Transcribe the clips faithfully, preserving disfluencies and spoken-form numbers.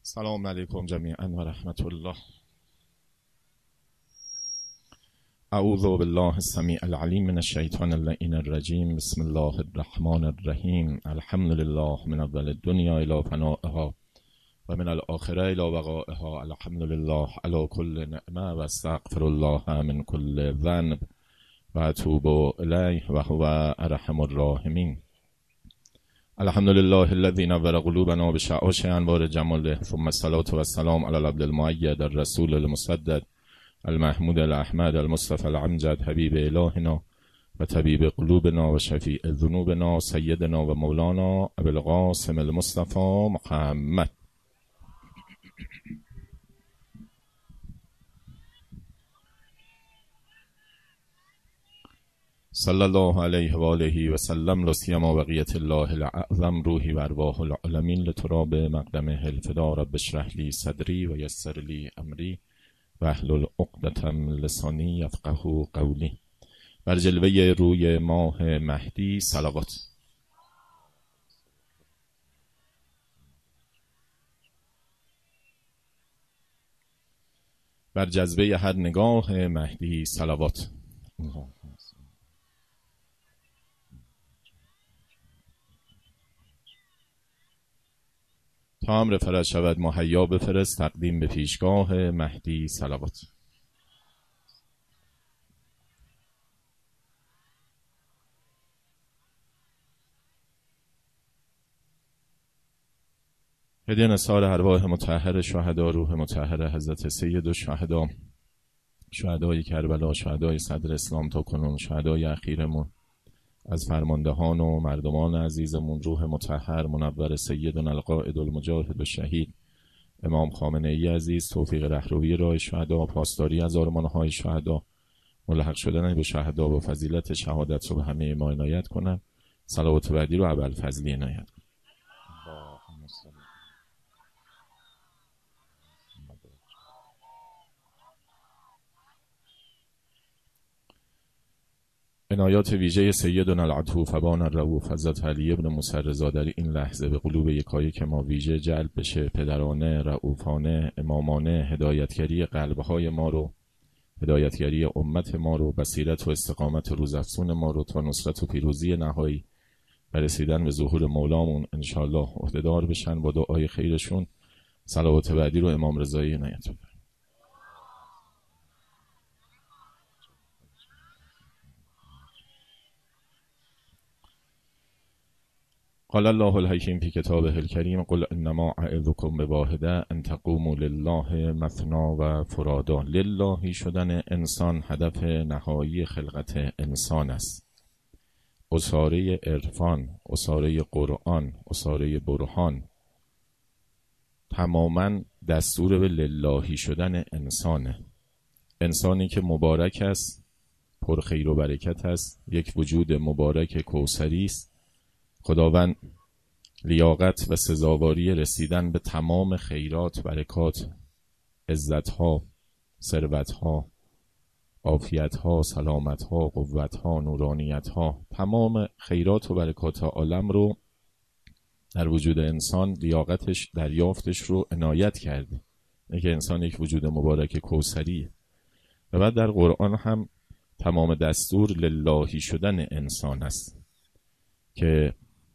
سلام علیکم جمیعا و رحمت الله. اعوذ بالله السمیع العلیم من الشیطان اللعین الرجیم. بسم الله الرحمن الرحیم. الحمد لله من اول الدنیا الی فنائها و من الاخره الی بقائها. الحمد لله علی کل نعمه و استغفر الله من کل ذنب و اتوب الیه و هو ارحم الراحمین. الحمد لله الذي نور قلوبنا بشعاع انوار جماله، ثم الصلاة والسلام على العبد المؤيد الرسول المسدد المحمود الاحمد المصطفى الامجد حبیب الهنا و طبیب قلوبنا و شفیع ذنوبنا سیدنا و مولانا ابو القاسم المصطفى محمد. صلی الله علیه و آله و سلم. لا سیما بقیت الله الاعظم روحی و ارواح العالمین لتراب مقدمه الفدا. رب اشرح لی صدری و یسر لی امری و احلل عقدة من لسانی یفقهوا قولی. بر جلوه روی ماه مهدی صلوات. بر جذبه هر نگاه مهدی صلوات. تا امر فرج شود مهیا بفرست، تقدیم به پیشگاه مهدی صلوات. هدیه نثار ارواح مطهر شهدا، روح مطهر حضرت سید الشهدا، شهدای کربلا، شهدای صدر اسلام تا کنون، شهدای اخیرمون از فرماندهان و مردمان عزیزمون، روح مطهر منور سیدنا القائد المجاهد الشهید امام خامنه ای عزیز، توفیق رهروی راه شهدا، پاسداری از آرمانهای شهدا، ملحق شدن به شهدا و فضیلت شهادت رو به همه ما عنایت کنن. صلوات بعدی رو ابوالفضلی عنایت کنن. عنایات ویژه سیدنا العطوف ابان الرؤوف حضرت علی ابن موسی رضا در این لحظه به قلوب یکایک ما ویژه جلب بشه. پدرانه، رؤوفانه، امامانه، هدایتگری قلبهای ما رو، هدایتگری امت ما رو، بصیرت و استقامت روزافزون ما رو تا نصرت و پیروزی نهایی و رسیدن به ظهور مولامون انشاءالله عهده‌دار بشن. با دعای خیرشون صلوات بعدی رو امام رضایی عنایت کنن. قال الله الحکیم فی کتابه الکریم قل انما اعظکم بواحده ان تقوموا لله مثنی و فرادا. للهی شدن انسان هدف نهایی خلقت انسان است. اساره عرفان، اساره قرآن، اساره برهان تماما دستور به للهی شدن انسانه. انسانی که مبارک است، پر خیر و برکت است، یک وجود مبارک کوثری است. خداوند لیاقت و سزاواری رسیدن به تمام خیرات، برکات، عزتها، ثروتها، عافیتها، سلامتها، قوتها، نورانیتها، تمام خیرات و برکات عالم رو در وجود انسان لیاقتش، دریافتش رو عنایت کرده. اینکه انسان یک وجود مبارک کوثریه. و بعد در قرآن هم تمام دستور للهی شدن انسان است که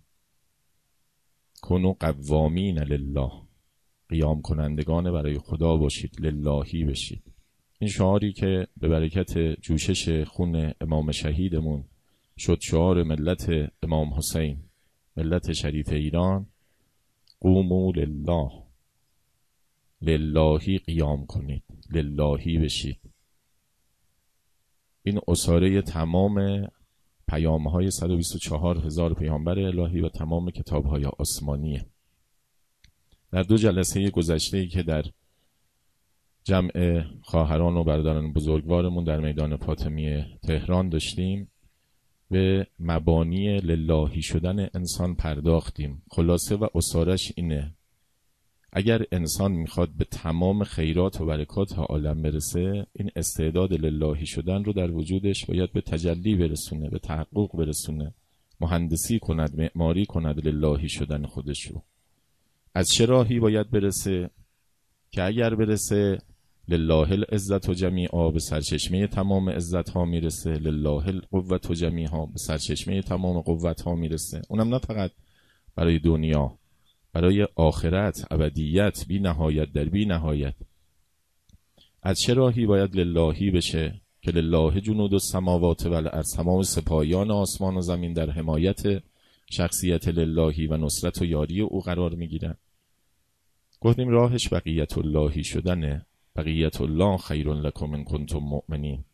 کنو قوامین لله، قیام کنندگان برای خدا باشید، للهی بشید. این شعاری که به برکت جوشش خون امام شهیدمون شد شعار ملت امام حسین، ملت شریف ایران. قوموا لله، للهی قیام کنید، للهی بشید. این اساره تمام پیام‌های صد و بیست و چهار هزار پیامبر الهی و تمام کتاب‌های آسمانیه. در دو جلسه گذشته‌ای که در جمع خواهران و برادران بزرگوارمون در میدان فاطمیه تهران داشتیم، به مبانی للهی شدن انسان پرداختیم. خلاصه و اسارش اینه: اگر انسان میخواد به تمام خیرات و برکات عالم برسه، این استعداد للهی شدن رو در وجودش باید به تجلی برسونه، به تحقق برسونه، مهندسی کند، معماری کند للهی شدن خودش رو. از چه راهی باید برسه؟ که اگر برسه لله العزت و جمیعا، به سرچشمه تمام عزت ها میرسه، لله القوت و جمیعا، به سرچشمه تمام قوت ها میرسه. اونم نه فقط برای دنیا، برای آخرت، ابدیت، بی نهایت در بی نهایت. از چه راهی باید للهی بشه؟ که لله جنود السماوات و الارض، تمام سپاهیان آسمان و زمین در حمایت شخصیت للهی و نصرت و یاری او قرار میگیرن. گفتیم راهش بقیت اللهی شدنه. بقیت الله خیر لکم ان کنتم مؤمنین.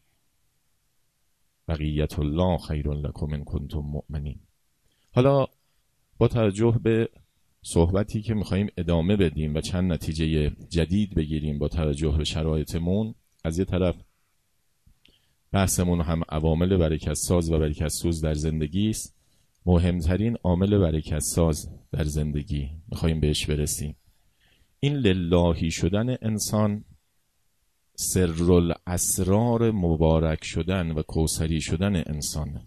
بقیت الله خیر لکم ان کنتم مؤمنین. حالا با توجه به صحبتی که میخواییم ادامه بدیم و چند نتیجه جدید بگیریم با توجه به شرایطمون، از یه طرف بحثمون هم عوامل برکت ساز و برکت سوز در زندگی است. مهمترین عامل برکت ساز در زندگی میخواییم بهش برسیم. این للهی شدن انسان، سر الاسرار مبارک شدن و کوثری شدن انسان.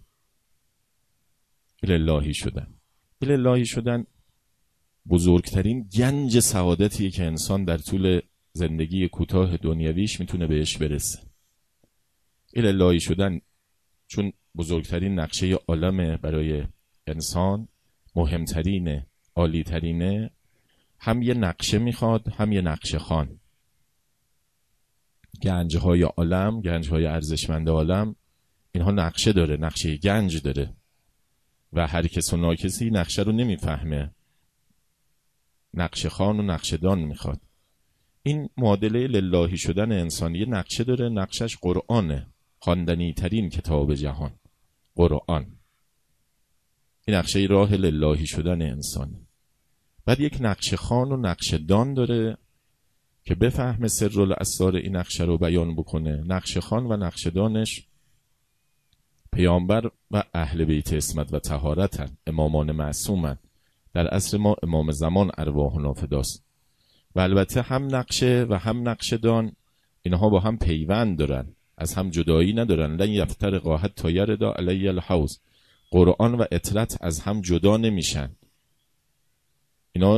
للهی شدن للهی شدن بزرگترین گنج سعادتیه که انسان در طول زندگی کوتاه دنیویش میتونه بهش برسه. للهی شدن چون بزرگترین نقشه عالمه برای انسان، مهمترینه، عالیترینه، هم یه نقشه میخواد هم یه نقشه خان. گنجهای عالم، گنجهای ارزشمند عالم، اینها نقشه داره، نقشه گنج داره و هر کس و ناکسی نقشه رو نمیفهمه، نقشه خان و نقشه دان میخواد. این معادله للهی شدن انسان یه نقشه داره، نقشش قرآنه، خواندنی ترین کتاب جهان، قرآن. این نقشه راه للهی شدن انسانه. بعد یک نقشه خان و نقشه دان داره که بفهمه سر الاسرار این نقشه رو بیان بکنه. نقشه خان و نقشه دانش پیامبر و اهل بیت عصمت و طهارتن، امامان معصومن. در عصر ما امام زمان ارواحنا فداست. و البته هم نقشه و هم نقشه دان اینها با هم پیوند دارن، از هم جدایی ندارن. لن یفترقا حتی یردا علی الحوض. قرآن و اطرت از هم جدا نمیشن. اینا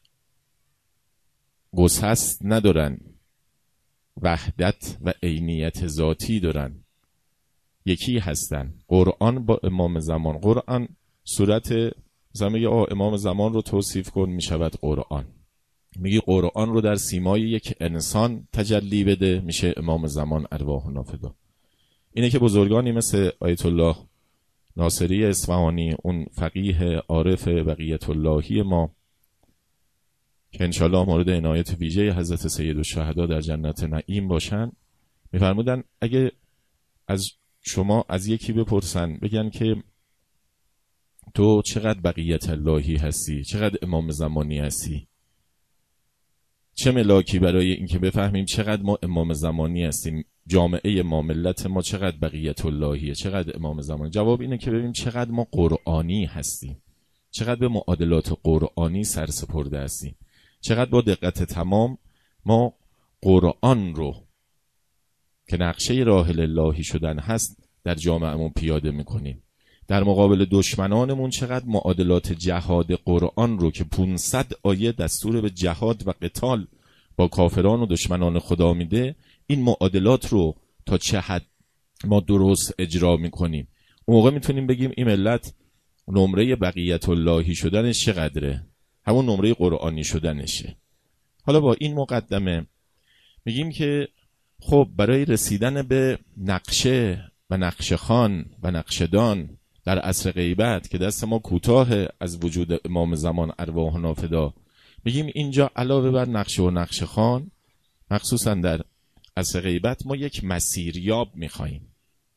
گسست ندارن، وحدت و عینیت ذاتی دارن، یکی هستن. قرآن با امام زمان، قرآن صورت مثلا میگه آه امام زمان رو توصیف کن، میشود قرآن. میگه قرآن رو در سیمای یک انسان تجلی بده، میشه امام زمان ارواحنا فدا. اینه که بزرگانی مثل آیت الله ناصری اصفهانی، اون فقیه عارف بقیت اللهی ما که انشالله مورد عنایت ویژه حضرت سید الشهدا در جنت نعیم باشن، میفرمودن اگه از شما از یکی بپرسن بگن که تو چقدر بقیت اللهی هستی، چقدر امام زمانی هستی، چه ملاکی برای اینکه بفهمیم چقدر ما امام زمانی هستیم، جامعه ما، ملت ما چقدر بقیت اللهیه، چقدر امام زمانی؟ جواب اینه که ببینیم چقدر ما قرآنی هستیم، چقدر به معادلات قرآنی سرسپرده هستیم، چقدر با دقت تمام ما قرآن رو که نقشه راه للهی شدن هست در جامعهمون پیاده میکنیم. در مقابل دشمنانمون چقدر معادلات جهاد قرآن رو که پانصد آیه دستور به جهاد و قتال با کافران و دشمنان خدا میده، این معادلات رو تا چه حد ما درست اجرا میکنیم. اون موقع میتونیم بگیم این ملت نمره بقیت اللهی شدنش چقدره، همون نمره قرآنی شدنشه. حالا با این مقدمه میگیم که خب برای رسیدن به نقشه و نقشه خان و نقشه دان در عصر غیبت که دست ما کوتاه از وجود امام زمان ارواحنا فدا، میگیم اینجا علاوه بر نقشه و نقشه خان، مخصوصا در عصر غیبت ما یک مسیریاب میخواییم.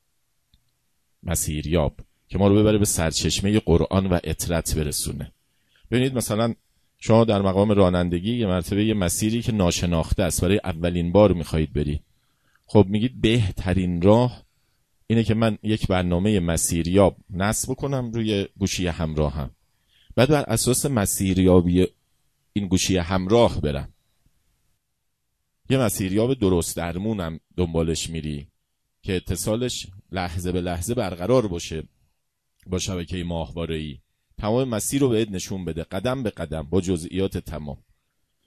مسیریاب که ما رو ببره به سرچشمه قرآن و اطرت برسونه. ببینید مثلا شما در مقام رانندگی یه مرتبه یه مسیری که ناشناخته است، برای اولین بار میخواهید برید، خب میگید بهترین راه اینه که من یک برنامه مسیریاب نصب کنم روی گوشی همراهم، بعد بر اساس مسیریابی این گوشی همراه برم. یه مسیریاب درست درمونم دنبالش میری که اتصالش لحظه به لحظه برقرار باشه با شبکه ماهواره‌ای، تمام مسیر رو بهت نشون بده قدم به قدم با جزئیات تمام.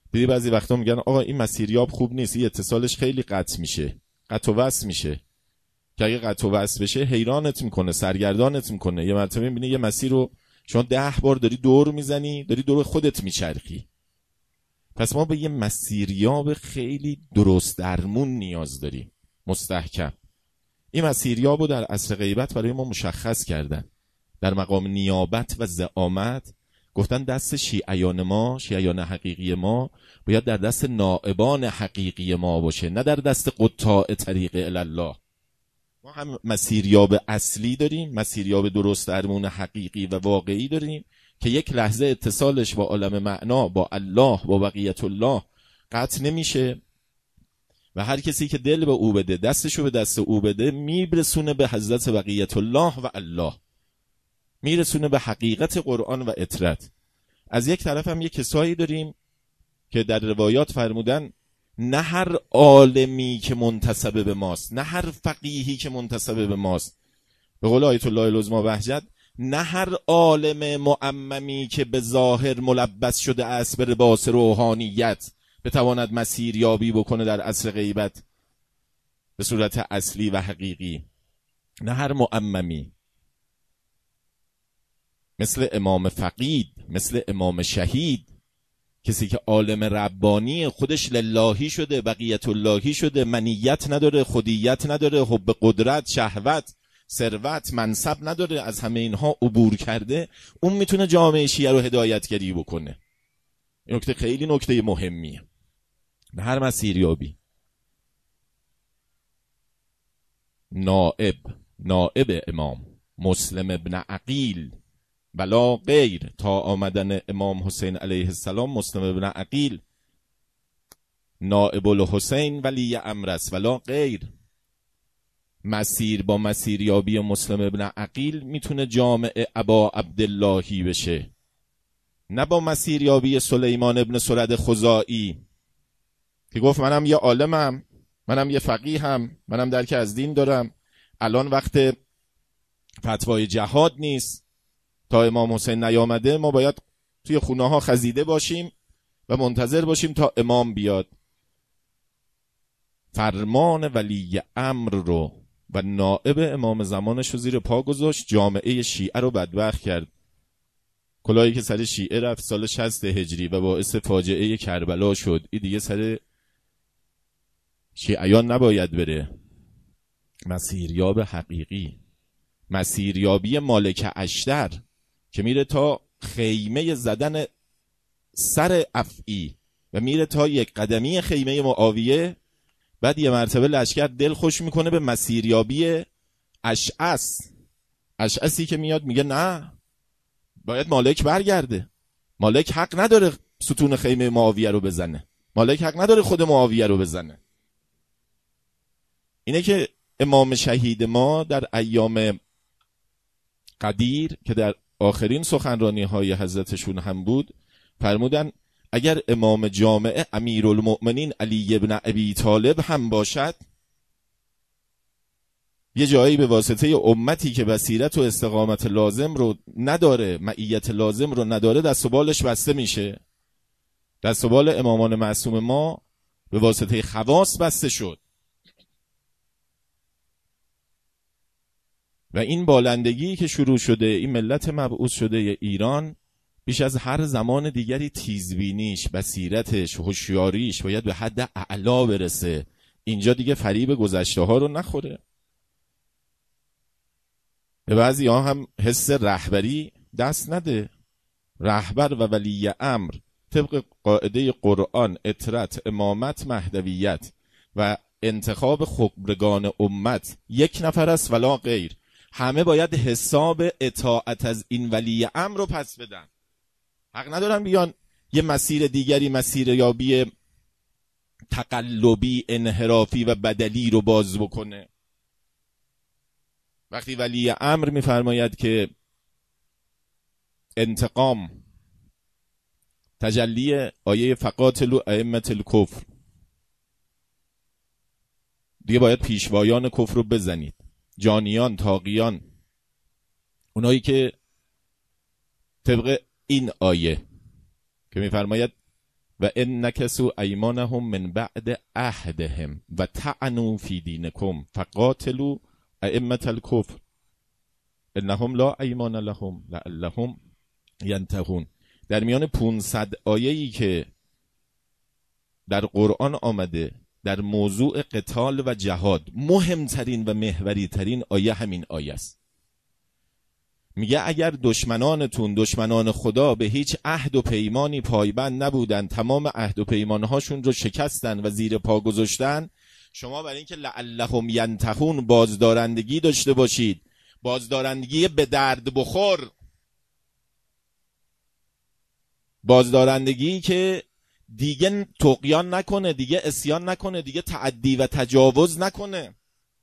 دیدی بعضی وقتا میگن آقا این مسیریاب خوب نیست، این اتصالش خیلی قطع میشه، قطع و وصل میشه، که اگه قطع و وصل بشه حیرانت میکنه، سرگردانت میکنه. یه مرتبه میبینی یه مسیر رو شما ده بار داری دور میزنی، داری دور خودت میچرخی. پس ما به یه مسیریاب خیلی درست درمون نیاز داریم، مستحکم. این مسیریاب رو در عصر غیبت برای ما مشخص کردن. در مقام نیابت و زعامت گفتن دست شیعیان ما، شیعیان حقیقی ما باید در دست نائبان حقیقی ما باشه، نه در دست قطاع طریق الله. ما هم مسیریاب اصلی داریم، مسیریاب درست درمون حقیقی و واقعی داریم که یک لحظه اتصالش با عالم معنا، با الله، با بقیت الله قطع نمیشه و هر کسی که دل به او بده، دستشو به دست او بده، میرسونه به حضرت بقیت الله و الله، میرسونه به حقیقت قرآن و اطرت. از یک طرف هم یک کسایی داریم که در روایات فرمودن نه هر عالمی که منتسب به ماست، نه هر فقیهی که منتسب به ماست، به قول آیت الله العظمی بهجت، نه هر عالم معممی که به ظاهر ملبس شده است به لباس روحانیت بتواند مسیریابی بکنه در عصر غیبت به صورت اصلی و حقیقی. نه هر معممی، مثل امام فقید، مثل امام شهید، کسی که عالم ربانی خودش للهی شده، بقیت اللهی شده، منیت نداره، خودیت نداره، حب قدرت، شهوت، ثروت، منصب نداره، از همه اینها عبور کرده، اون میتونه جامعه شیعه رو هدایتگری بکنه. این نکته خیلی نکته مهمیه. به هر مسیریابی نائب، نائب امام مسلم ابن عقیل ولا غیر، تا آمدن امام حسین علیه السلام مسلم ابن عقیل نائب الحسین ولی امر است ولا غیر. مسیر با مسیریابی مسلم ابن عقیل میتونه جامع ابا عبداللهی بشه، نه با مسیریابی سلیمان ابن سرد خزاعی که گفت منم یه عالمم، منم یه فقیهم، منم درک از دین دارم، الان وقت فتوای جهاد نیست، تا امام حسین نیامده ما باید توی خونه ها خزیده باشیم و منتظر باشیم تا امام بیاد. فرمان ولی امر رو و نائب امام زمانش رو زیر پا گذاشت، جامعه شیعه رو بدبخت کرد. کلاهی که سر شیعه رفت سال شصت هجری و باعث فاجعه کربلا شد، این دیگه سر شیعیان نباید بره. مسیریاب حقیقی، مسیریابی مالک اشتر که میره تا خیمه زدن سر افعی و میره تا یک قدمی خیمه معاویه، بعد یه مرتبه لشکر دل خوش میکنه به مسیریابی اشعث، اشعثی که میاد میگه نه باید مالک برگرده، مالک حق نداره ستون خیمه معاویه رو بزنه، مالک حق نداره خود معاویه رو بزنه. اینه که امام شهید ما در ایام قدیر که در آخرین سخنرانی های حضرتشون هم بود فرمودن اگر امام جامعه امیرالمؤمنین علی ابن ابی طالب هم باشد، یه جایی به واسطه امتی که بصیرت و استقامت لازم رو نداره، معیت لازم رو نداره، دست و بالش بسته میشه. دست و بال امامان معصوم ما به واسطه خواص بسته شد و این بالندگی که شروع شده، این ملت مبعوث شده ایران بیش از هر زمان دیگری تیزبینیش، بصیرتش، هوشیاریش باید به حد اعلا برسه. اینجا دیگه فریب گذشته ها رو نخوره. به بعضی ها هم حس رهبری دست نده. رهبر و ولی امر طبق قاعده قرآن، اطرت، امامت، مهدویت و انتخاب خبرگان امت یک نفر است ولا غیر. همه باید حساب اطاعت از این ولی امر رو پس بدن. حق ندارن بیان یه مسیر دیگری، مسیر یابی تقلبی، انحرافی و بدلی رو باز بکنه. وقتی ولی امر میفرماید که انتقام تجلی آیه فقاتلوا ائمة الکفر، دیگه باید پیشوایان کفر رو بزنید، جانیان، تاقیان، اونایی که طبق این آیه که میفرماید و ان نکثوا ایمانهم من بعد عهدهم و طعنوا فی دینکم فقاتلوا ائمة الکفر انهم لا ایمان لهم لعلهم ینتهون. در میان پانصد آیه‌ای که در قرآن آمده در موضوع قتال و جهاد، مهمترین و محوری ترین آیه همین آیه است. میگه اگر دشمنانتون، دشمنان خدا، به هیچ عهد و پیمانی پایبند نبودن، تمام عهد و پیمانهاشون رو شکستن و زیر پا گذاشتن، شما برای اینکه لعلهم ینتهون بازدارندگی داشته باشید، بازدارندگی به درد بخور، بازدارندگی که دیگه طغیان نکنه، دیگه عصیان نکنه، دیگه تعدی و تجاوز نکنه،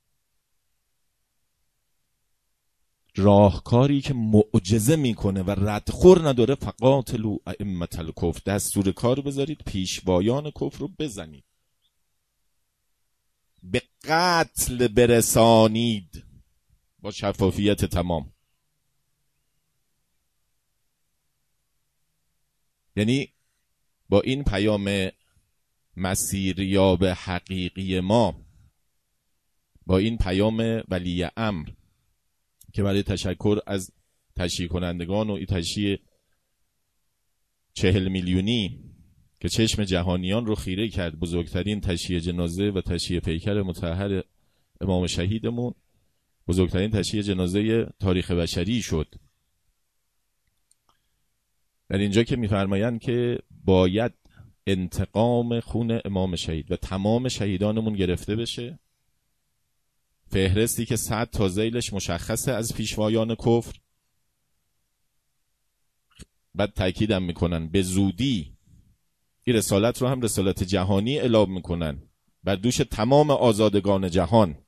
راهکاری که معجزه میکنه و ردخور نداره، فقاتلوا ائمة الکفر، دستور کار بذارید پیشوایان کفر رو بزنید، به قتل برسانید با شفافیت تمام. یعنی با این پیام مسیریاب حقیقی ما، با این پیام ولی امر که برای تشکر از تشییع کنندگان و این تشییع چهل میلیونی که چشم جهانیان رو خیره کرد، بزرگترین تشییع جنازه و تشییع پیکر مطهر امام شهیدمون، بزرگترین تشییع جنازه تاریخ بشری شد. در اینجا که می‌فرمایند که باید انتقام خون امام شهید و تمام شهیدانمون گرفته بشه، فهرستی که صد تا ذیلش مشخصه از پیشوایان کفر، بعد تأکیدم میکنن به زودی این رسالت رو هم رسالت جهانی اعلام میکنن بر دوش تمام آزادگان جهان،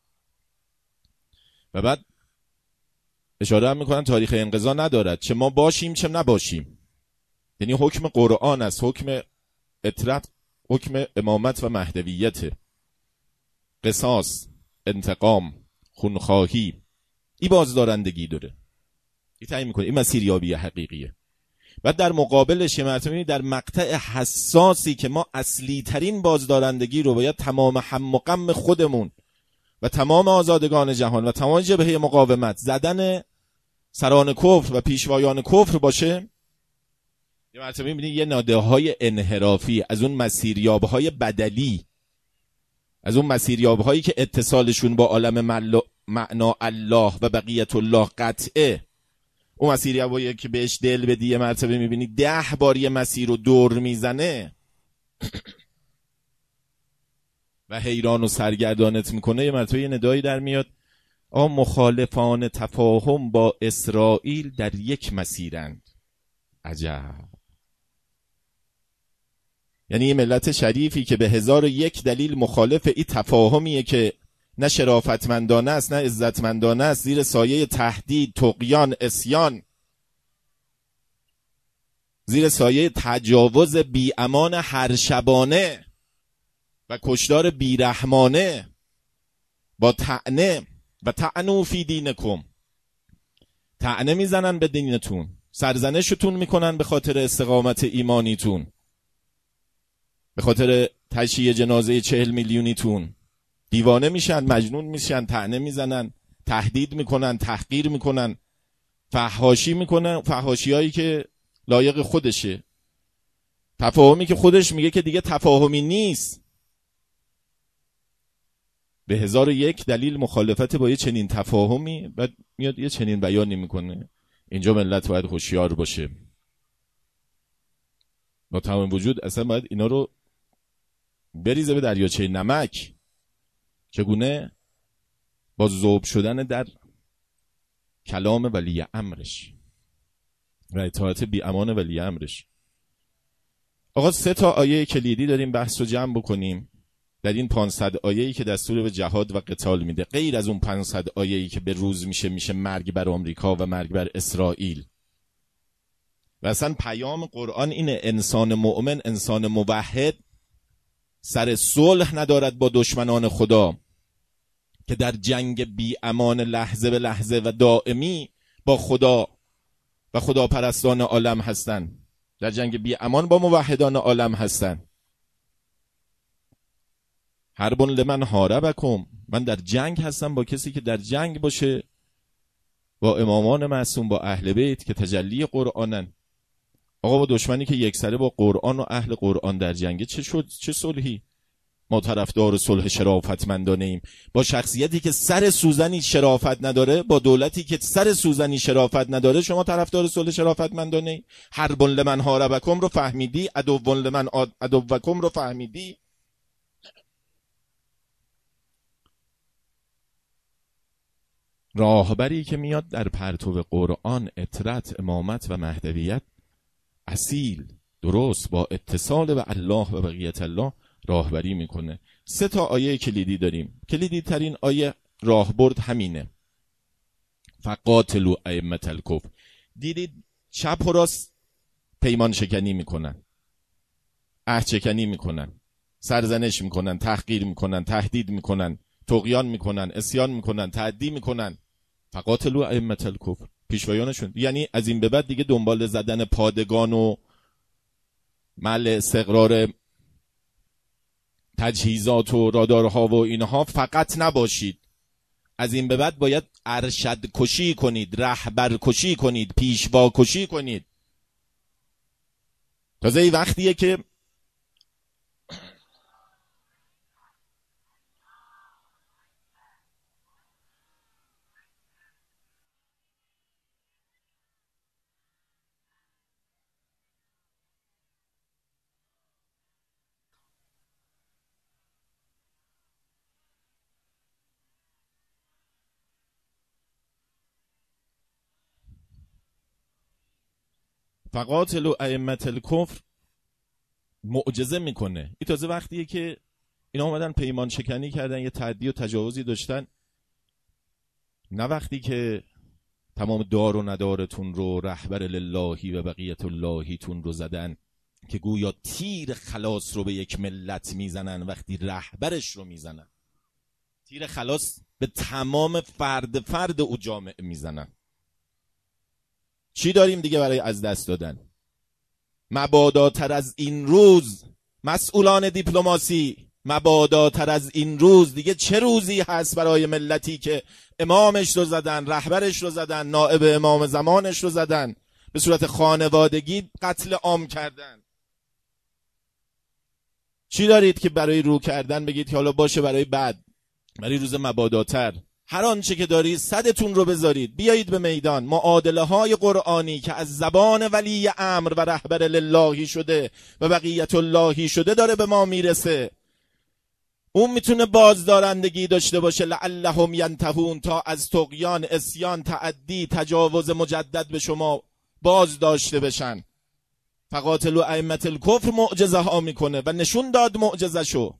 و بعد اشاره هم میکنن تاریخ انقضا ندارد، چه ما باشیم چه نباشیم. یعنی حکم قرآن است، حکم اطرت، حکم امامت و مهدویت، قصاص، انتقام، خونخواهی، این بازدارندگی داره، این تعیین میکنه، این مسیریابی حقیقیه. بعد در مقابلش یه مرتبه در مقطع حساسی که ما اصلی ترین بازدارندگی رو باید تمام هم و غم خودمون و تمام آزادگان جهان و تمام جبهه مقاومت زدن سران کفر و پیشوایان کفر باشه، یه مرتبه میبینید یه ناده‌های انحرافی از اون مسیریاب‌های بدلی، از اون مسیریاب‌هایی که اتصالشون با عالم معنا الله و بقیت الله قطعه، اون مسیریاب‌هایی که بهش دل بدی یه مرتبه میبینید ده بار یه مسیر رو دور میزنه و حیران و سرگردانت میکنه، یه مرتبه یه ندایی در میاد آ مخالفان تفاهم با اسرائیل در یک مسیرند. عجب. یعنی یه ملت شریفی که به هزار و یک دلیل مخالف این تفاهمیه که نه شرافتمندانه است نه عزتمندانه است، زیر سایه تهدید، طغیان، عصیان، زیر سایه تجاوز بی امان هر شبانه و کشدار بیرحمانه با طعنه و طعنوا فی دینکم، طعنه میزنن به دینتون، سرزنشتون میکنن به خاطر استقامت ایمانیتون، به خاطر تشییع جنازه چهل میلیونیتون، دیوانه میشن، مجنون میشن، طعنه میزنن، تهدید میکنن، تحقیر میکنن، فحاشی میکنن، فحاشی هایی که لایق خودشه، تفاهمی که خودش میگه که دیگه تفاهمی نیست. به هزار و یک دلیل مخالفت با یه چنین تفاهمی، بعد میاد یه چنین بیانی میکنه. اینجا ملت باید هوشیار باشه، با تمام وجود اصلا باید اینا رو بریزه به دریاچه نمک، چگونه با ذوب شدن در کلام ولی امرش و اطاعت بی امان ولی امرش. آقا سه تا آیه کلیدی داریم بحث رو جمع بکنیم در این پانصد آیه‌ای که دستور به جهاد و قتال میده، غیر از اون پانصد آیه‌ای که به روز میشه میشه مرگ بر آمریکا و مرگ بر اسرائیل. و اصلا پیام قرآن اینه، انسان مؤمن، انسان موحد سر صلح ندارد با دشمنان خدا که در جنگ بی امان لحظه به لحظه و دائمی با خدا و خدا پرستان عالم هستند. در جنگ بی امان با موحدان عالم هستن. حرب لمن حاربکم، من در جنگ هستم با کسی که در جنگ باشه، با امامان معصوم، با اهل بیت که تجلی قرآنن. آقا با دشمنی که یکسره با قرآن و اهل قرآن در جنگه چه شد؟ چه صلحی؟ ما طرفدار صلح شرافتمندانه ایم. با شخصیتی که سر سوزنی شرافت نداره، با دولتی که سر سوزنی شرافت نداره، شما طرفدار صلح شرافتمندانه ای؟ حرب لمن حاربکم رو فهمیدی؟ عدو لمن عدوکم رو فهمیدی؟ راهبری که میاد در پرتو قرآن، اطرت، امامت و مهدویت، اصیل، درست، با اتصال به الله و بقیت الله راهبری میکنه. سه تا آیه کلیدی داریم. کلیدی ترین آیه راهبرد همینه: فقاتلوا ائمة الکفر. دیدید چپ و راست پیمان شکنی میکنن، عهد شکنی میکنن، سرزنش میکنن، تحقیر میکنن، تهدید میکنن، طغیان میکنن، عصیان میکنن، تعدی میکنن. فقاتلوا ائمة الکفر، پیشوایانشون. یعنی از این به بعد دیگه دنبال زدن پادگان و محل استقرار تجهیزات و رادارها و اینها فقط نباشید. از این به بعد باید ارشد کشی کنید، رهبر کشی کنید، پیشوا کشی کنید. تازه ای وقتیه که فقاتلوا ائمة الکفر معجزه میکنه. این تازه وقتیه که اینا اومدن پیمان شکنی کردن، یه تعدی و تجاوزی داشتن، نه وقتی که تمام دار و ندارتون رو، رهبر للهی و بقیت اللهی تون رو زدن که گویا تیر خلاص رو به یک ملت میزنن، وقتی رهبرش رو میزنن تیر خلاص به تمام فرد فرد او جامعه میزنن. چی داریم دیگه برای از دست دادن؟ مباداتر از این روز، مسئولان دیپلماسی، مباداتر از این روز دیگه چه روزی هست برای ملتی که امامش رو زدن، رهبرش رو زدن، نائب امام زمانش رو زدن، به صورت خانوادگی قتل عام کردن. چی دارید که برای رو کردن بگید که حالا باشه برای بعد، برای روز مباداتر؟ هر آنچه که دارید صدتون رو بذارید، بیایید به میدان. معادله های قرآنی که از زبان ولی امر و رهبر للهی شده و بقیت اللهی شده داره به ما میرسه. اون میتونه بازدارندگی داشته باشه، لعلهم ینتهون، تا از طغیان، عصیان، تعدی، تجاوز مجدد به شما باز داشته بشن. فقاتلوا ائمة الکفر معجزه ها میکنه و نشون داد معجزه شو.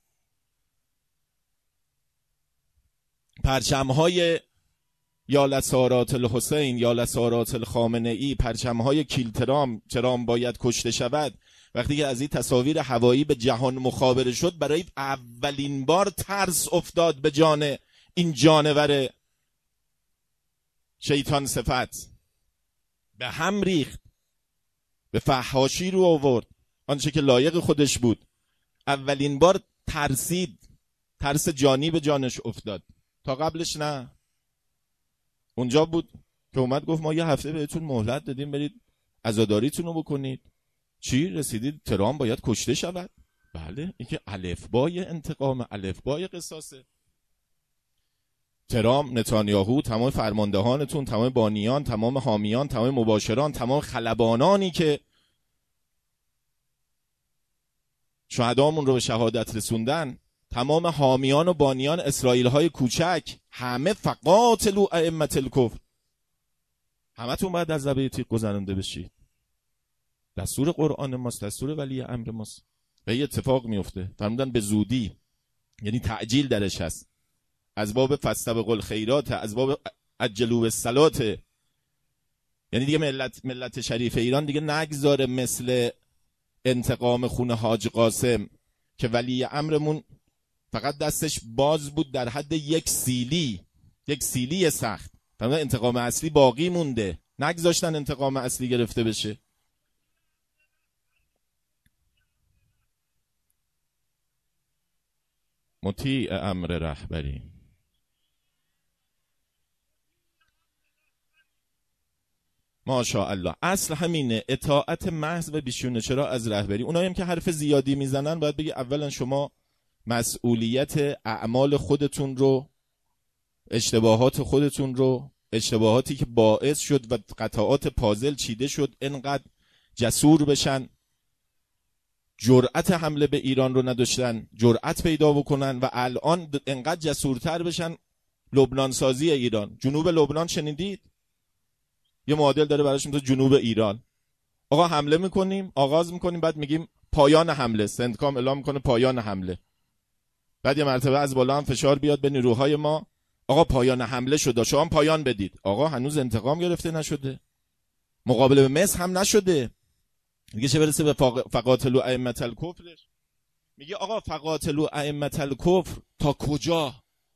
پرچم‌های یا لسارات الحسین یا لسارات الخامنه‌ای، پرچم‌های کیلترام، ترام باید کشته شود، وقتی که از این تصاویر هوایی به جهان مخابره شد، برای اولین بار ترس افتاد به جان این جانور شیطان صفت، به هم ریخت، به فحاشی رو آورد، آنچه که لایق خودش بود. اولین بار ترسید، ترس جانی به جانش افتاد. تا قبلش نه. اونجا بود که اومد گفت ما یه هفته بهتون مهلت دادیم برید عزاداریتون رو بکنید. چی رسیدید ترام باید کشته شود؟ بله، این که الفبای انتقام، الفبای قصاصه. ترام، نتانیاهو، تمام فرماندهانتون، تمام بانیان، تمام حامیان، تمام مباشران، تمام خلبانانی که شهدامون رو به شهادت رسوندن، تمام حامیان و بانیان اسرائیل های کوچک، همه فقاتلوا ائمة الکفر. همه تون باید از ضربه تیغ گذرانده بشید. دستور قرآن ماست، دستور ولی امر ماست. و یه اتفاق میفته، فرمودن به زودی، یعنی تعجیل درش هست، از باب فاستبقوا الخیرات، از باب عجلوا بالصلاة. یعنی دیگه ملت ملت شریف ایران دیگه نگذاره مثل انتقام خون حاج قاسم که ولی امرمون فقط دستش باز بود در حد یک سیلی، یک سیلی سخت. فرمودن انتقام اصلی باقی مونده، نگذاشتن انتقام اصلی گرفته بشه. مطیع امر رهبری. ماشاءالله، اصل همینه، اطاعت محض و بیشونه. چرا؟ از رهبری. اونایی هم که حرف زیادی میزنن باید بگی اولا شما مسئولیت اعمال خودتون رو، اشتباهات خودتون رو، اشتباهاتی که باعث شد و قطعات پازل چیده شد انقدر جسور بشن، جرأت حمله به ایران رو نداشتن، جرأت پیدا بکنن و الان انقدر جسورتر بشن. لبنان سازی ایران، جنوب لبنان شنیدید؟ یه معادل داره براش میذاره جنوب ایران. آقا حمله میکنیم، آغاز میکنیم، بعد میگیم پایان حمله، سندکام اعلام میکنه پایان حمله. بعد یه مرتبه از بالا هم فشار بیاد به نیروهای ما، آقا پایان حمله شده، شما هم پایان بدید. آقا هنوز انتقام گرفته نشده، مقابله به مصر هم نشده، میگه چه برسه به فقاتلو ائمه الکفر. میگه آقا فقاتلو ائمه الکفر تا کجا؟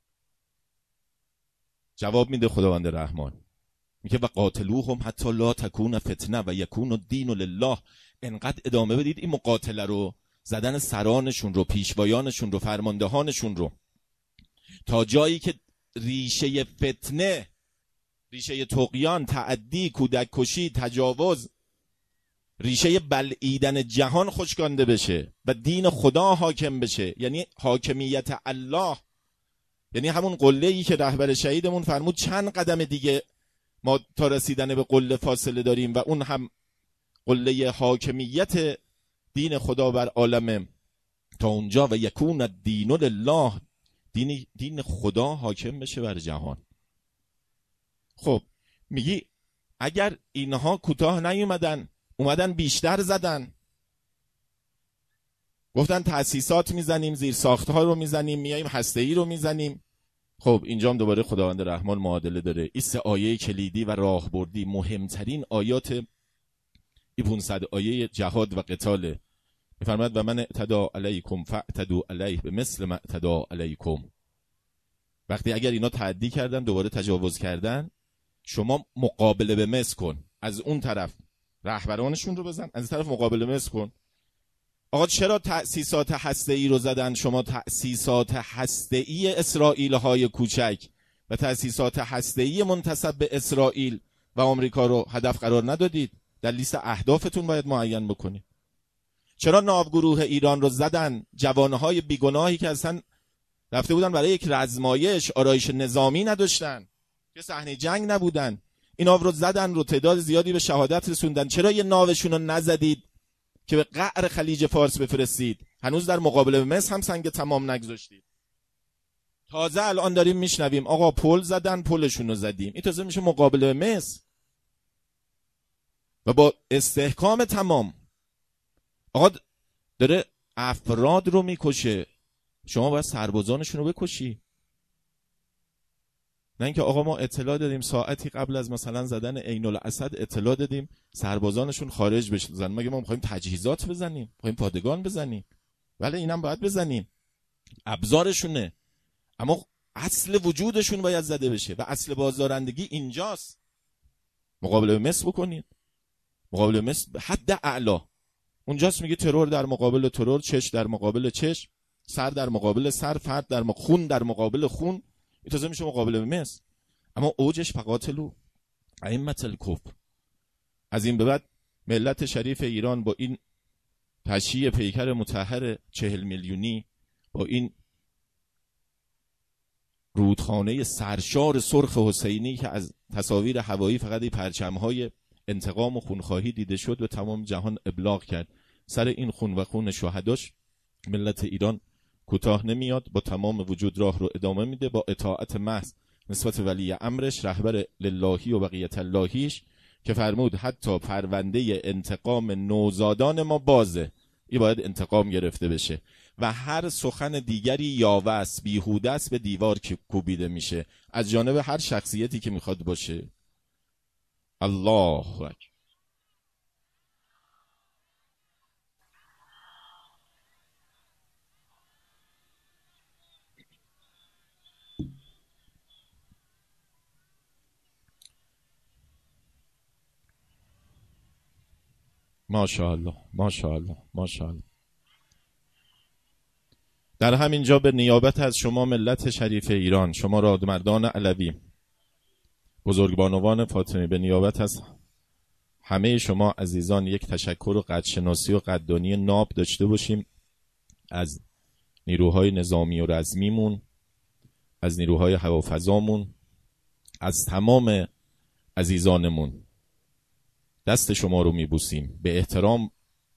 جواب میده خداوند رحمان، میگه و قاتلوهم حتی لا تکون فتنه و یکون الدین لله. انقدر ادامه بدید این مقاتله رو، زدن سرانشون رو، پیشوایانشون رو، فرماندهانشون رو، تا جایی که ریشه فتنه، ریشه طغیان، تعدی، کودک کشی، تجاوز، ریشه بلعیدن جهان خشکانده بشه و دین خدا حاکم بشه. یعنی حاکمیت الله، یعنی همون قله‌ای که رهبر شهیدمون فرمود چند قدم دیگه ما تا رسیدن به قله فاصله داریم و اون هم قله حاکمیت دین خدا بر عالمه. تا اونجا و یکون الدین لله، دین دین خدا حاکم بشه بر جهان. خب میگی اگر اینها کوتاه نیومدن، اومدن بیشتر زدن، گفتن تأسیسات میزنیم، زیر ساختها رو میزنیم، میایم هسته‌ای رو میزنیم. خب اینجا هم دوباره خداوند رحمان معادله داره. این سه آیه کلیدی و راهبردی، مهمترین آیات این پانصد آیه جهاد و قتاله. میفرماید و من اعتدا علیکم فاعتدوا علیه بمثل ما اعتدا علیکم. وقتی اگر اینا تعدی کردن، دوباره تجاوز کردن، شما مقابله به مثل کن. از اون طرف رهبرانشون رو بزن، از این طرف مقابله مثل کن. آقا چرا تأسیسات هسته‌ای رو زدن؟ شما تأسیسات هسته‌ای اسرائیل های کوچک و تأسیسات هسته‌ای منتسب به اسرائیل و آمریکا رو هدف قرار ندادید؟ در لیست اهدافتون باید معین بکنید. چرا ناوگروه ایران رو زدن؟ جوانهای بیگناهی که اصلا رفته بودن برای یک رزمایش، آرایش نظامی نداشتن، که صحنه جنگ نبودن، این ناو رو زدن، رو تعداد زیادی به شهادت رسوندن. چرا یه ناوشون رو نزدید که به قعر خلیج فارس بفرستید؟ هنوز در مقابله به مصر هم سنگ تمام نگذاشتید. تازه الان داریم میشنویم آقا پل زدن، پلشون رو زدیم. این تازه میشه مقابله به مصر و با استحکام تمام. آقا داره افراد رو میکشه، شما باید سربازانشون رو بکشی. نه اینکه آقا ما اطلاع دادیم ساعتی قبل از مثلا زدن عین الاسد اطلاع دادیم سربازانشون خارج بشن. مگه ما می‌خوایم تجهیزات بزنیم، می‌خوایم پادگان بزنیم؟ ولی اینم باید بزنیم، ابزارشونه، اما اصل وجودشون باید زده بشه و اصل بازدارندگی اینجاست. مقابله به مصر بکنید، مقابله به مصر حد اعلا اونجاست. میگه ترور در مقابل ترور، چش در مقابل چش، سر در مقابل سر، فرد در مقابل خون در مقابل خون. این تازه میشه مقابله به مصر. اما اوجش فقاتلو ائمه الکفر. از این به بعد ملت شریف ایران با این تشییع پیکر مطهر چهل میلیونی، با این رودخانه سرشار سرخ حسینی که از تصاویر هوایی فقط این پرچم‌های انتقام و خونخواهی دیده شد و تمام جهان ابلاغ کرد، سر این خون و خون شهداش ملت ایران کوتاه نمیاد، با تمام وجود راه رو ادامه میده، با اطاعت محض نسبت ولی امرش، رهبر للهی و بقیت اللهیش، که فرمود حتی پرونده انتقام نوزادان ما بازه، این باید انتقام گرفته بشه و هر سخن دیگری یاوه است، بیهوده است، به دیوار کوبیده میشه از جانب هر شخصیتی که میخواد باشه. الله اکبر. ماشاءالله ماشاءالله ماشاءالله. در همین جا به نیابت از شما ملت شریف ایران، شما رادمردان علوی، بزرگبانوان فاطمی، به نیابت از همه شما عزیزان یک تشکر و قدرشناسی و قدردانی ناب داشته باشیم از نیروهای نظامی و رزمیمون، از نیروهای هوافضامون، از تمام عزیزانمون. دست شما رو میبوسیم، به احترام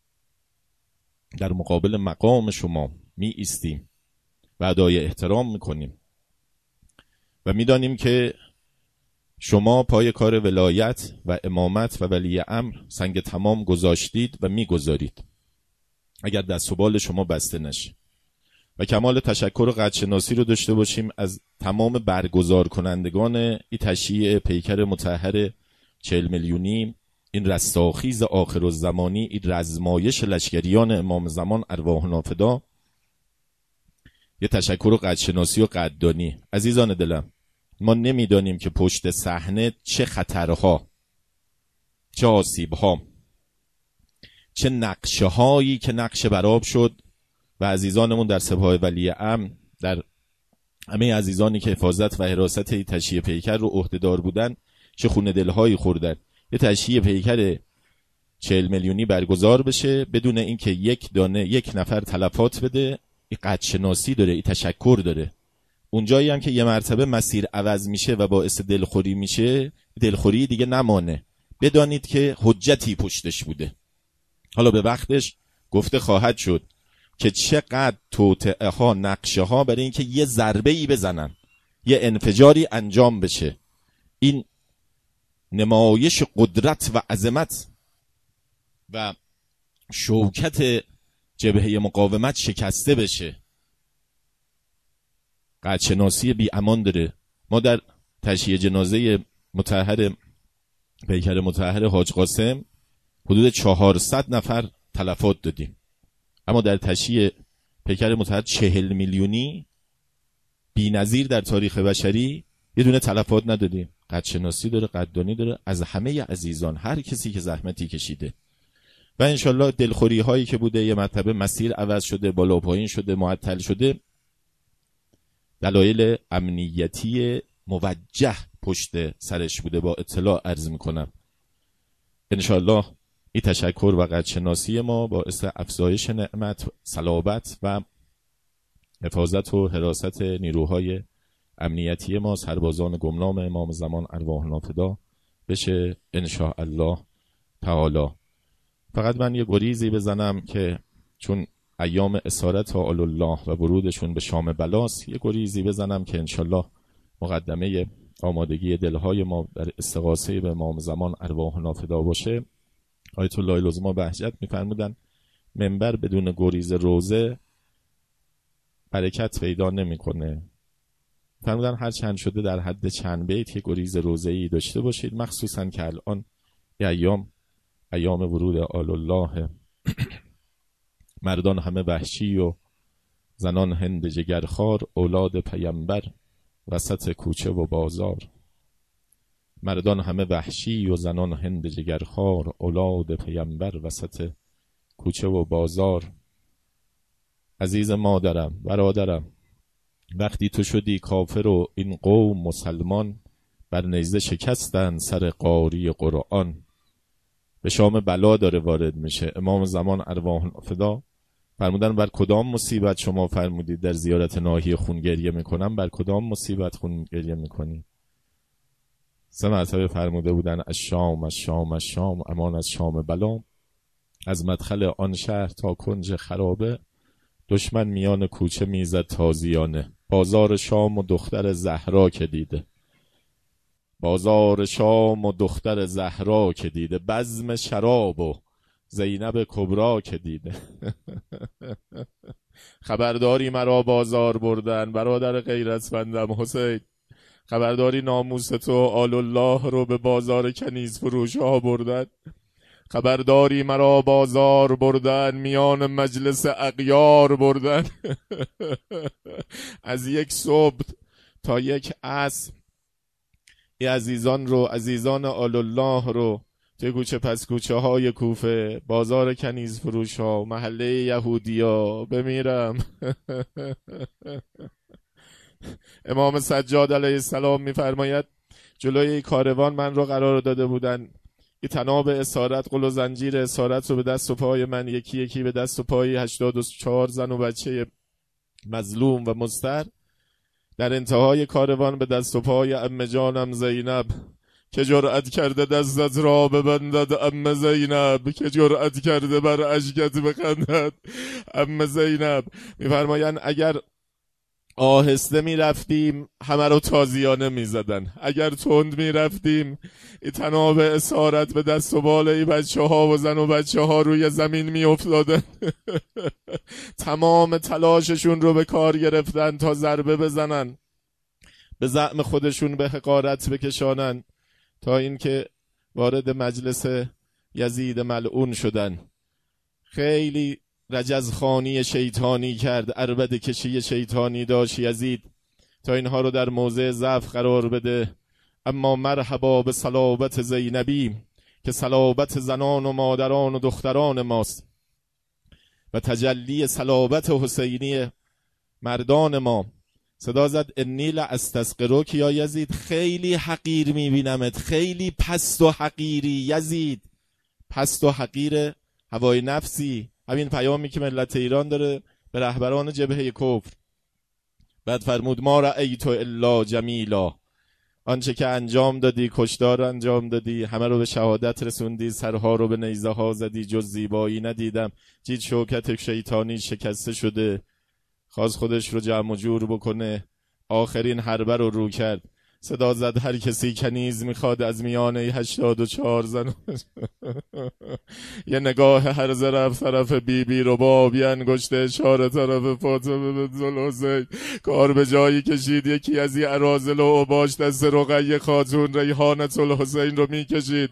در مقابل مقام شما می ایستیم و ادای احترام میکنیم و میدانیم که شما پای کار ولایت و امامت و ولی امر سنگ تمام گذاشتید و میگذارید اگر دست و بال شما بسته نشه. و کمال تشکر و قدرشناسی رو داشته باشیم از تمام برگزار کنندگان این تشییع پیکر مطهر چهل میلیونی، این رستاخیز آخرالزمانی، این رزمایش لشکریان امام زمان ارواحنا فدا. یه تشکر و قدرشناسی و قدردانی. عزیزان دلم، ما نمیدانیم که پشت صحنه چه خطرها، چه آسیبها، چه نقشه هایی که نقش برآب شد و عزیزانمون در سپاه ولی امر، در همه عزیزانی که حفاظت و حراست تشییع پیکر رو عهدهدار بودن، چه خون دلهایی خوردن. یه تشییع پیکر چهل میلیونی برگزار بشه بدون اینکه یک دانه یک نفر تلفات بده، این قدرشناسی داره، این تشکر داره. اونجایی هم که یه مرتبه مسیر عوض میشه و باعث دلخوری میشه، دلخوری دیگه نمانه. بدانید که حجتی پشتش بوده. حالا به وقتش گفته خواهد شد که چقدر توطئه ها، نقشه ها برای اینکه یه ضربه ای بزنن، یه انفجاری انجام بشه، این نمایش قدرت و عظمت و شوکت جبهه مقاومت شکسته بشه. قدرشناسی بی امان داره. ما در تشییع جنازه مطهر پیکر مطهر حاج قاسم حدود چهارصد نفر تلفات دادیم، اما در تشییع پیکر مطهر چهل میلیونی بی‌نظیر در تاریخ بشری یه دونه تلفات ندادیم. قدرشناسی داره، قدردانی داره از همه عزیزان، هر کسی که زحمتی کشیده. و انشالله دلخوری هایی که بوده، یه مرتبه مسیر عوض شده، بالا پایین شده، معطل شده، دلایل امنیتی موجه پشت سرش بوده. با اطلاع عرض میکنم انشالله این تشکر و قدرشناسی ما باعث افزایش نعمت، صلابت و حفاظت و حراست نیروهای امنیتی ما، سربازان گمنام امام زمان ارواحنا فدا بشه انشاءالله تعالی. فقط من یه گریزی بزنم که چون ایام اسارت آل الله و ورودشون به شام بلاس، یه گریزی بزنم که انشالله مقدمه آمادگی دلهای ما در استغاثه به امام زمان ارواحنا فدا باشه. آیت الله العظما بهجت میفرمودن منبر بدون گریز روزه برکت پیدا نمیکنه. فرمودن هر چند شده در حد چند بیت که گریز روزه‌ای داشته باشید، مخصوصا که الان یه ایام ایام ورود آل الله، مردان همه وحشی و زنان هند جگرخوار، اولاد پیامبر وسط کوچه و بازار. مردان همه وحشی و زنان هند جگرخوار، اولاد پیامبر وسط کوچه و بازار. عزیز مادرم، برادرم، وقتی تو شدی کافر و این قوم مسلمان، بر نیزه شکستن سر قاری قرآن. به شام بلا داره وارد میشه. امام زمان ارواحنا فدا فرمودن بر کدام مصیبت شما فرمودید در زیارت ناحیه خون گریه میکنم، بر کدام مصیبت خون گریه میکنی؟ سه مرتبه فرموده بودن از شام از شام از شام، امان از شام بلا. از مدخل آن شهر تا کنج خرابه، دشمن میان کوچه میزد تازیانه. بازار شام و دختر زهرا که دیده، بازار شام و دختر زهرا که دیده، بزم شراب و زینب کبرا که دیده. خبرداری مرا بازار بردن، برادر غیرتمندم حسین، خبرداری ناموس تو آل الله رو به بازار کنیز فروش ها بردن. خبرداری مرا بازار بردن، میان مجلس اغیار بردن. از یک صبح تا یک عصر ای عزیزان رو، عزیزان آل الله رو توی کوچه پس کوچه های کوفه، بازار کنیز فروش ها، محله یهودی ها بمیرم. امام سجاد علیه السلام میفرماید جلوی کاروان من رو قرار داده بودن، یه تناب اسارت، قل و زنجیر اسارت رو به دست و پای من یکی یکی به دست و پای هشتاد و چهار زن و بچه مظلوم و مضطر. در انتهای کاروان به دست و پای ام جانم زینب که جرأت کرده دستت را ببندد، ام زینب که جرأت کرده بر اشکت بخندد، ام زینب. میفرمایند اگر آهسته می رفتیم همه رو تازیانه می زدن، اگر تند می رفتیم ای تناب اسارت به دست و بال ای بچه ها و زن و بچه ها روی زمین می افتادن. تمام تلاششون رو به کار گرفتن تا ضربه بزنن، به زعم خودشون به حقارت بکشانن، تا اینکه وارد مجلس یزید ملعون شدن. خیلی رجزخانی شیطانی کرد، عربده کشی شیطانی داشت یزید تا اینها رو در موضع ضعف قرار بده. اما مرحبا به صلابت زینبی که صلابت زنان و مادران و دختران ماست و تجلی صلابت حسینی مردان ما. صدا زد انی لاستسقرک یا یزید، خیلی حقیر میبینمت، خیلی پست و حقیری یزید، پست و حقیر هوای نفسی. همین پیامی که ملت ایران داره به رهبران جبهه کفر. بعد فرمود ما رأیت الا جمیلا، آنچه که انجام دادی، کشتار انجام دادی، همه رو به شهادت رسوندی، سرها رو به نیزه ها زدی، جز زیبایی ندیدم. جید شوکت شیطانی شکسته شده، خواست خودش رو جمع و جور بکنه، آخرین حربه رو رو کرد. صدا زد هر کسی کنیز میخواد از میانه هشتاد و چهار زن. یه نگاه هر طرف طرف بی بی رو با بی انگشت اشاره طرف فاطمه بنت الحسین. کار به جایی کشید یکی از این اراذل و اوباش دست رقیه خاتون ریحانه الحسین رو میکشید.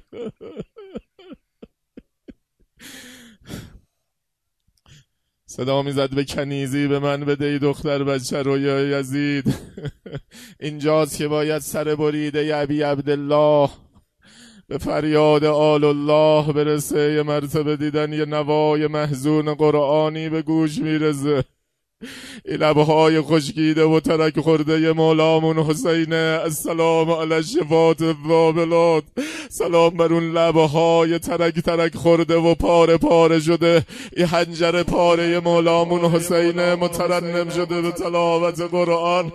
صدا میزد به کنیزی به من بده ای دختر بچه رو یا یزید. اینجاست که باید سر بریده ی ابی عبدالله به فریاد آل الله برسه. یه مرتبه دیدن یه نوای محزون قرآنی به گوش میرسه، این لبهای خشکیده و ترک خورده ی مولامون حسینه. السلام علی الشفات الوابلات، سلام بر اون لبهای ترک ترک خورده و پاره پاره شده. این حنجر پاره ی مولامون حسینه مترنم شده به تلاوت قرآن.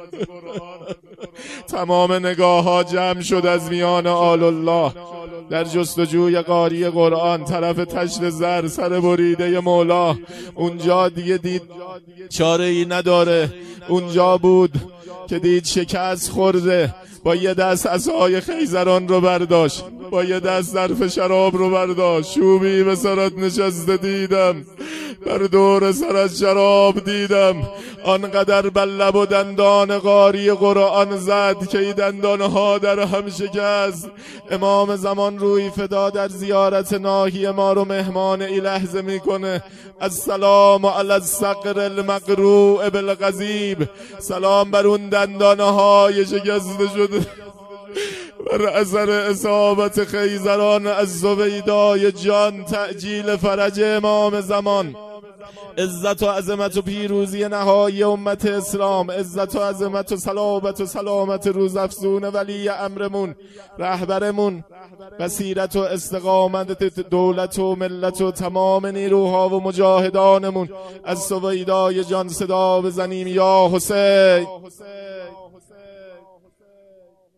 تمام نگاه ها جمع شد از میان آل الله در جستجوی قاری قرآن طرف تشت زر، سر بریده ی مولا. اونجا دیگه دید چاره ای نداره، اونجا بود که دید شکست خورده. با یه دست عصای خیزران رو برداشت، با یه دست ظرف شراب رو برداشت. شومی به سرت نشسته دیدم، بر دور سرت شراب دیدم. آنقدر بر لب و دندان قاری قرآن زد که ای دندانها در هم شکست. امام زمان روی فدا در زیارت ناحیه ما رو مهمان ای لحظه میکنه. السلام علی الصقر المقروع بالغضیب، سلام بر اون دندانهای شکسته شده بر اثر اصابت خیزران از زبیدای جان. تعجیل فرج امام زمان، عزت و عظمت و پیروزی نهایی امت اسلام، عزت و عظمت و صلابت و سلامت روز افزون ولی امرمون، رهبرمون، بصیرت و استقامت دولت و ملت و تمام نیروها و مجاهدانمون. از سویدای جان صدا بزنیم یا حسین.